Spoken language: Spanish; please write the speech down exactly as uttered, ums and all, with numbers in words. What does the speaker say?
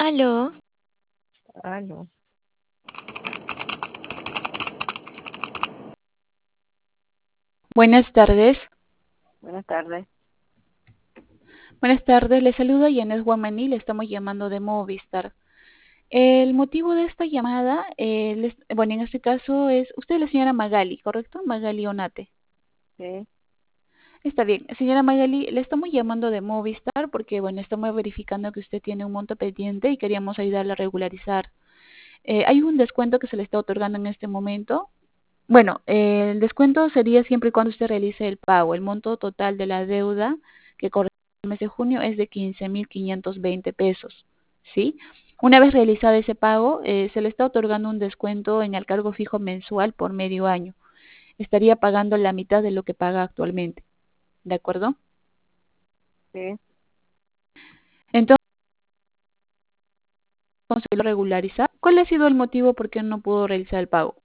Aló, Aló, Buenas tardes. buenas tardes. Buenas tardes, le saluda Yanes Guamaní, le estamos llamando de Movistar. El motivo de esta llamada, eh, les- bueno, en este caso es, usted es la señora Magali, ¿correcto? Magali Onate. Sí, Está bien. Señora Magali, le estamos llamando de Movistar porque, bueno, estamos verificando que usted tiene un monto pendiente y queríamos ayudarle a regularizar. Eh, hay un descuento que se le está otorgando en este momento. Bueno, eh, el descuento sería siempre y cuando usted realice el pago. El monto total de la deuda que corresponde al mes de junio es de quince mil quinientos veinte pesos, ¿sí? Una vez realizado ese pago, eh, se le está otorgando un descuento en el cargo fijo mensual por medio año. Estaría pagando la mitad de lo que paga actualmente, ¿de acuerdo? sí. Entonces, conseguirlo regularizar. ¿Cuál ha sido el motivo por qué no pudo realizar el pago?